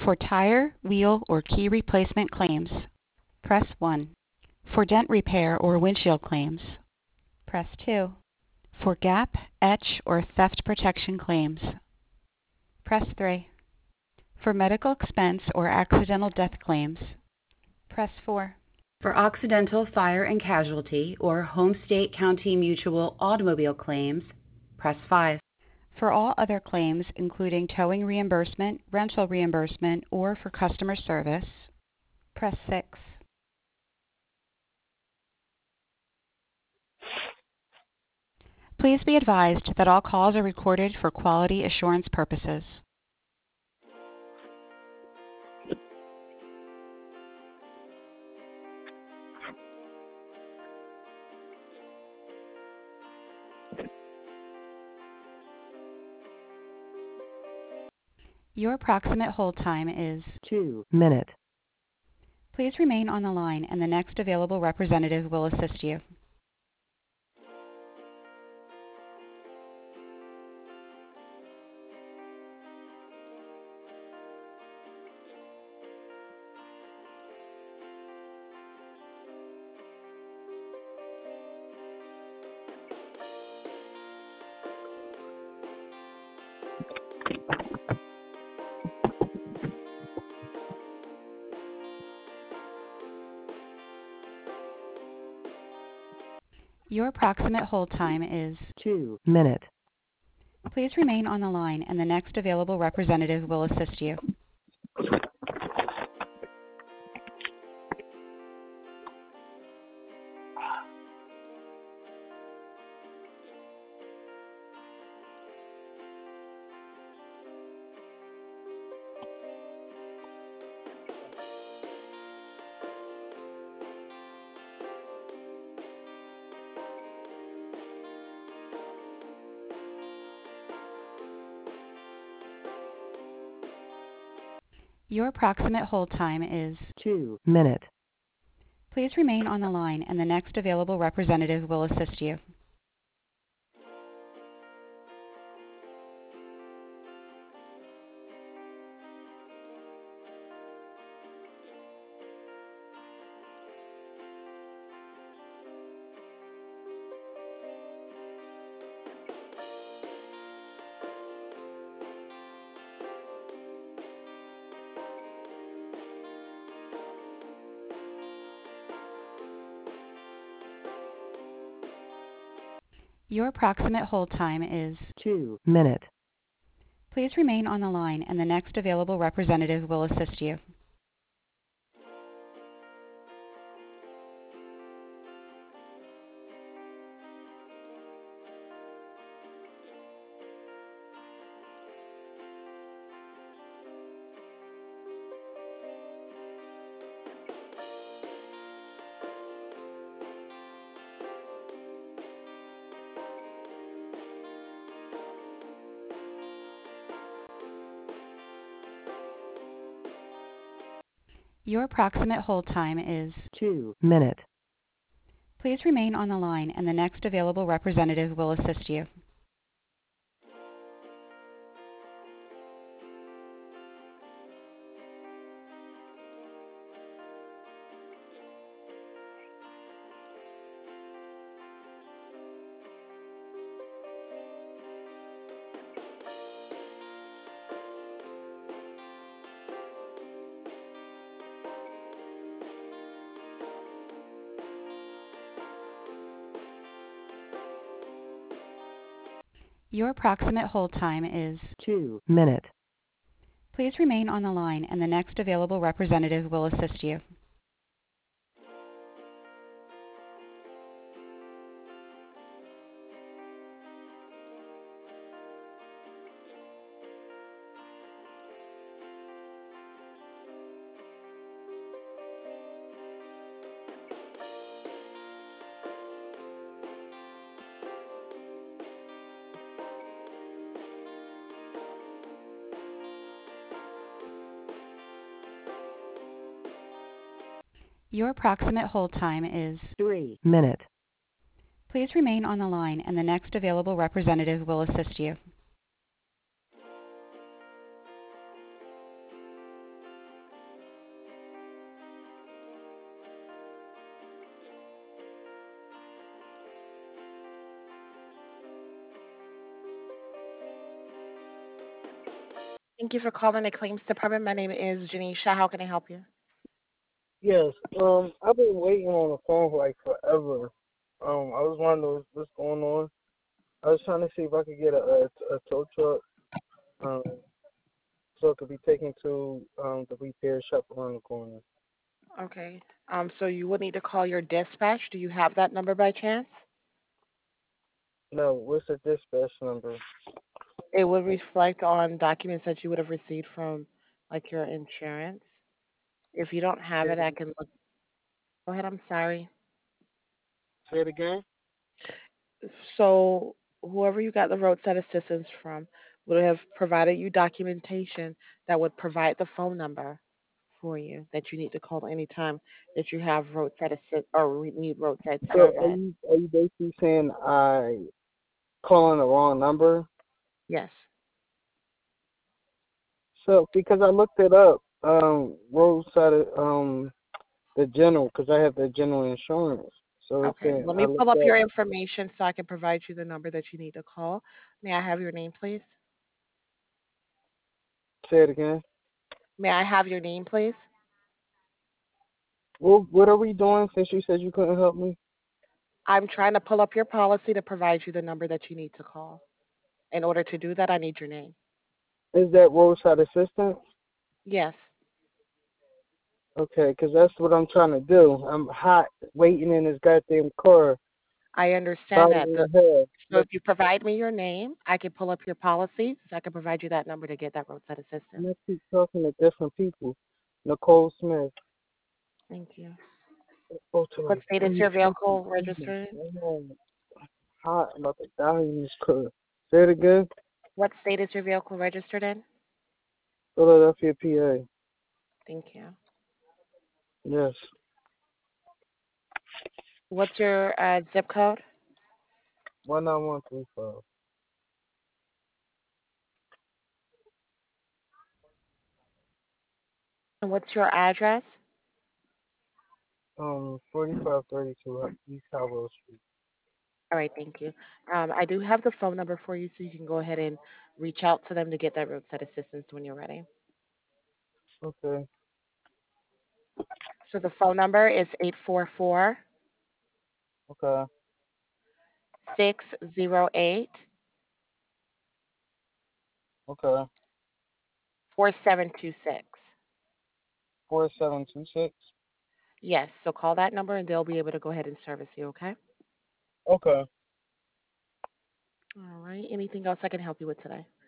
For tire, wheel, or key replacement claims, press 1. For dent repair or windshield claims, press 2. For gap, etch, or theft protection claims, press 3. For medical expense or accidental death claims, press 4. For accidental fire and casualty or home state county mutual automobile claims, press 5. For all other claims, including towing reimbursement, rental reimbursement, or for customer service, press 6. Please be advised that all calls are recorded for quality assurance purposes. Your approximate hold time is 2 minutes. Please remain on the line and the next available representative will assist you. Your approximate hold time is 2 minutes. Please remain on the line and the next available representative will assist you. Your approximate hold time is 2 minutes. Please remain on the line and the next available representative will assist you. Your approximate hold time is 2 minutes. Please remain on the line and the next available representative will assist you. Your approximate hold time is 2 minutes. Please remain on the line and the next available representative will assist you. Your approximate hold time is 2 minutes. Please remain on the line and the next available representative will assist you. Your approximate hold time is 3 minutes. Please remain on the line and the next available representative will assist you. Thank you for calling the claims department. My name is Janisha. How can I help you? Yes. I've been waiting on the phone for like forever. I was wondering what's going on. I was trying to see if I could get a tow truck, um, so it could be taken to the repair shop around the corner. Okay. So you would need to call your dispatch. Do you have that number by chance? No, what's the dispatch number? It would reflect on documents that you would have received from like your insurance. If you don't have Say it, it, I can look. Go ahead. I'm sorry. say it again. So whoever you got the roadside assistance from would have provided you documentation that would provide the phone number for you that you need to call anytime that you have roadside assist or need roadside So service. are you basically saying I calling the wrong number? Yes. So because I looked it up, roadside the general, because I have the general insurance. So it's Okay. saying Let I me pull looked up up. your information so I can provide you the number that you need to call. May I have your name, please? Say it again. May I have your name, please? Well, what are we doing since you said you couldn't help me? I'm trying to pull up your policy to provide you the number that you need to call. In order to do that, I need your name. Is that roadside assistance? Yes, Okay, 'cause that's what I'm trying to do. I'm hot waiting in this goddamn car, I understand that. bothering the hell. So if you provide me your name, I can pull up your policy so I can provide you that number to get that roadside assistance. Let's keep talking to different people. Nicole Smith. Thank you. Go to What like state is three your fucking vehicle people. registered in? I'm hot. I'm about to die in this car. Say it again. What state is your vehicle registered in? Philadelphia, PA. Thank you. Yes. What's your zip code? 19135. And what's your address? 4532 East Howell Street. All right, thank you. I do have the phone number for you, so you can go ahead and reach out to them to get that roadside assistance when you're ready. Okay. So the phone number is 844 Okay. 608 Okay. 4726. 4726. Yes, so call that number and they'll be able to go ahead and service you, okay? Okay. All right. Anything else I can help you with today?